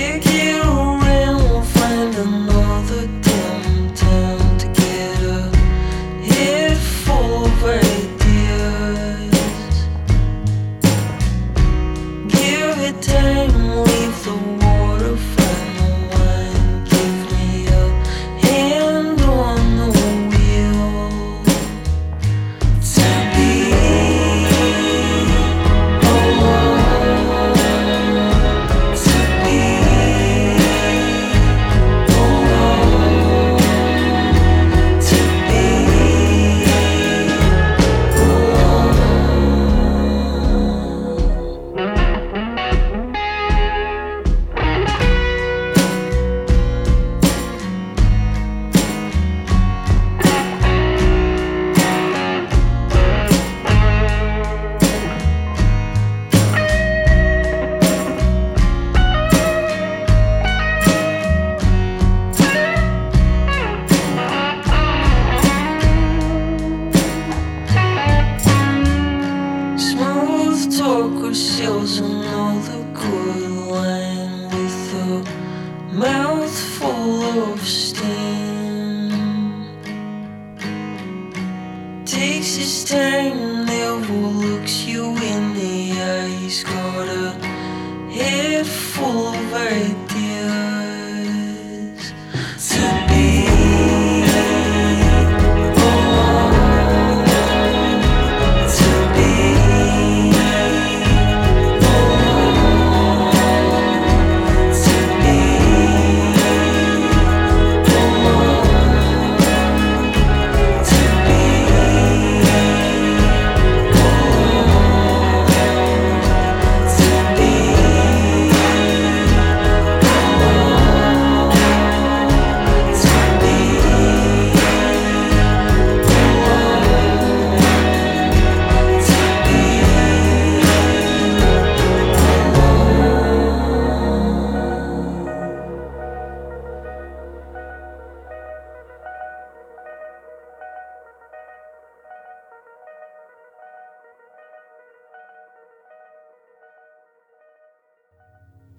Kick it around, we'll find another damn town to get a head full of ideas. Give it time, leave the water, find the wine. Give me a hand on the wheel. To be alone, to be alone, to be smooth talk with sales, another good line with a mouth full of steam. Takes his time, never looks you in the eyes. Got a